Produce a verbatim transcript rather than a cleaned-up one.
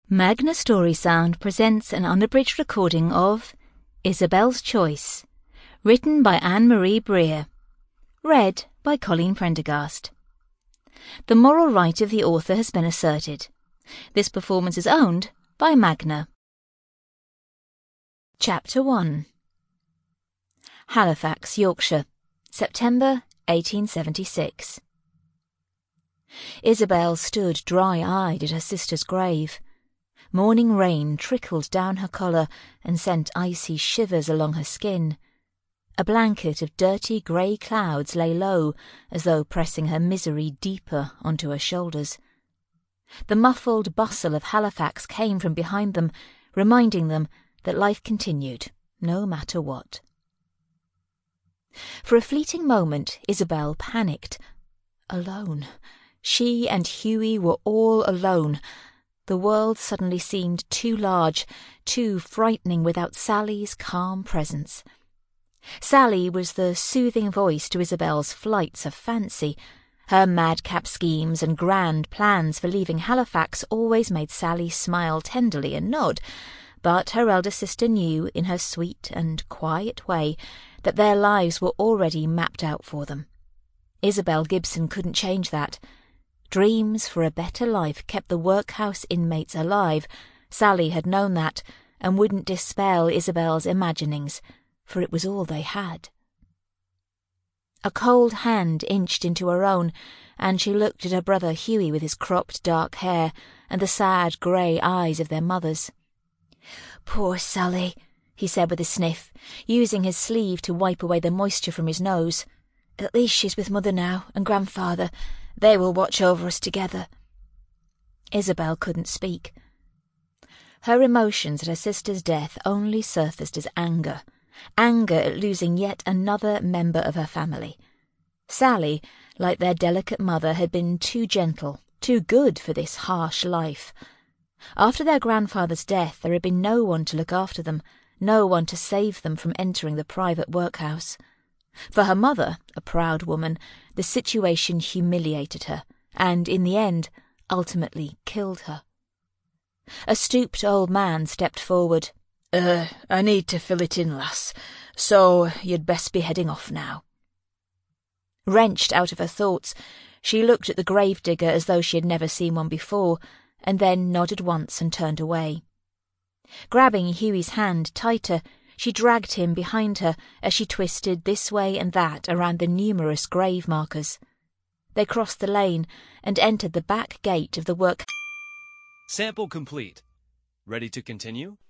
Magna Story Sound presents an unabridged recording of Isabel's Choice, written by Anne-Marie Breer, read by Colleen Prendergast. The moral right of the author has been asserted. This performance is owned by Magna. Chapter one. Halifax, Yorkshire, September eighteen seventy-six. Isabel stood dry-eyed at her sister's grave. Morning rain trickled down her collar and sent icy shivers along her skin. A blanket of dirty grey clouds lay low, as though pressing her misery deeper onto her shoulders. The muffled bustle of Halifax came from behind them, reminding them that life continued, no matter what. For a fleeting moment, Isabel panicked. Alone. She and Hughie were all alone. The world suddenly seemed too large, too frightening without Sally's calm presence. Sally was the soothing voice to Isabel's flights of fancy. Her madcap schemes and grand plans for leaving Halifax always made Sally smile tenderly and nod, but her elder sister knew, in her sweet and quiet way, that their lives were already mapped out for them. Isabel Gibson couldn't change that. Dreams for a better life kept the workhouse inmates alive. Sally had known that, and wouldn't dispel Isabel's imaginings, for it was all they had. A cold hand inched into her own, and she looked at her brother Hughie with his cropped dark hair and the sad grey eyes of their mothers. "Poor Sally," he said with a sniff, using his sleeve to wipe away the moisture from his nose. "At least she's with Mother now, and Grandfather. They will watch over us together." Isabel couldn't speak. Her emotions at her sister's death only surfaced as anger. Anger at losing yet another member of her family. Sally, like their delicate mother, had been too gentle, too good for this harsh life. After their grandfather's death there had been no one to look after them, no one to save them from entering the private workhouse. For her mother, a proud woman, the situation humiliated her, and in the end, ultimately killed her. A stooped old man stepped forward. Uh, I need to fill it in, lass, so you'd best be heading off now." Wrenched out of her thoughts, she looked at the gravedigger as though she had never seen one before, and then nodded once and turned away. Grabbing Hughie's hand tighter, she dragged him behind her as she twisted this way and that around the numerous grave markers. They crossed the lane and entered the back gate of the work. Sample complete. Ready to continue?